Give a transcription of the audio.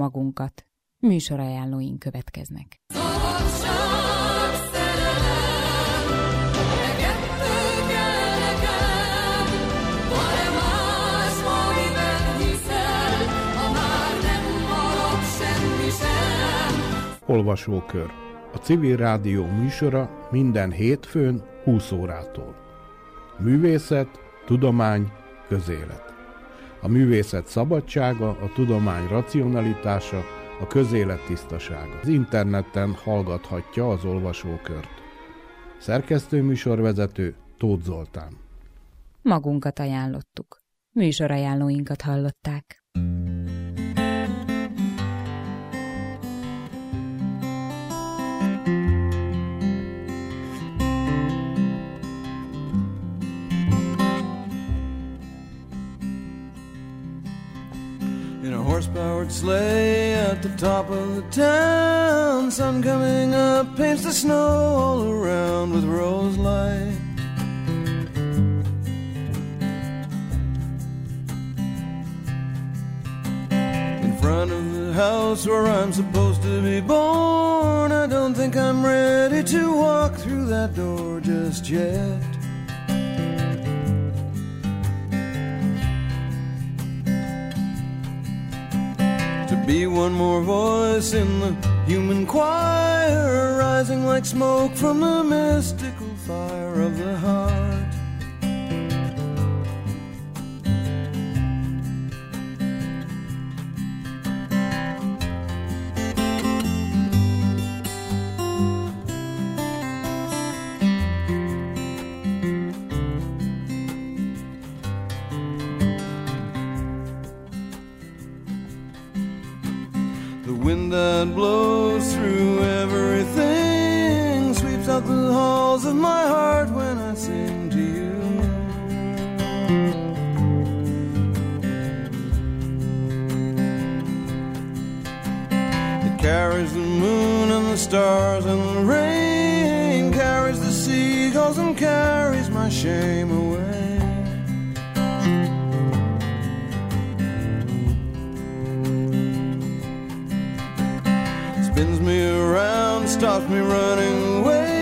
magunkat. Műsorajánlóink következnek. Olvasókör. A Civil Rádió műsora minden hétfőn 20 órától. Művészet, tudomány, közélet. A művészet szabadsága, a tudomány racionalitása, a közélet tisztasága. Az interneten hallgathatja az olvasókört. Szerkesztő-műsorvezető Tóth Zoltán. Magunkat ajánlottuk. Műsorajánlóinkat hallották. Horse-powered sleigh at the top of the town, sun coming up paints the snow all around with rose light. In front of the house where I'm supposed to be born, I don't think I'm ready to walk through that door just yet. Be one more voice in the human choir, rising like smoke from the mystical fire of the heart. That blows through everything, sweeps out the halls of my heart when I sing to you. It carries the moon and the stars and the rain, carries the seagulls and carries my shame away. Spins me around, stops me running away.